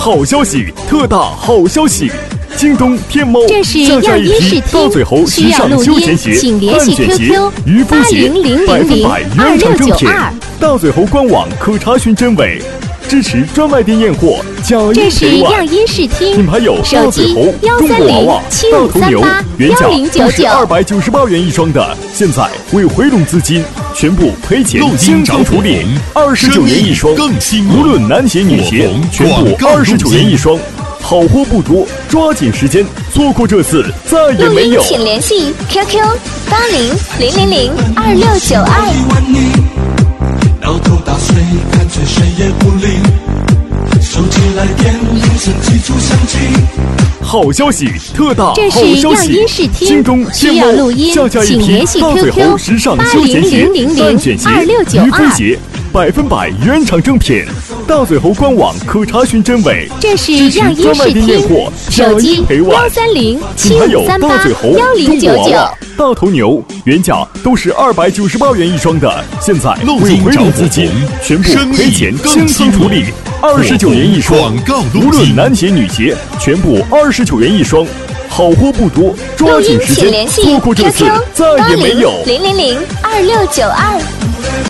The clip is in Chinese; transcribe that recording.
好消息，特大好消息！京东、天猫这是下架一批大嘴猴时尚休闲鞋、半卷鞋、渔夫鞋，100%原厂正品。大嘴猴官网可查询真伪。支持专卖店验货，假一这是样音视听， 品牌有大嘴猴、中国娃娃、大头牛，原价都是298元一双的，现在为回笼资金，全部赔钱现场处理，29元一双，无论男鞋女鞋，全部29元一双。好货不多，抓紧时间，错过这次再也没有。 请联系 QQ8000002692。 到头打碎，干脆谁也不理。手机来电，铃声记住响起。 好消息，特大好消息！京东、天猫下架一批大嘴猴时尚休闲鞋、半卷鞋、渔夫鞋，100%原厂正品。大嘴猴官网可查询真伪。 这是样音视听，手机13075381099。 还有大嘴猴、中国娃娃、大头牛，原价都是298元一双的，现在为回笼资金，全部赔钱现场处理，29元一双，无论男鞋女鞋，全部29元一双。好货不多，抓紧时间，错过这次再也没有。 0002692。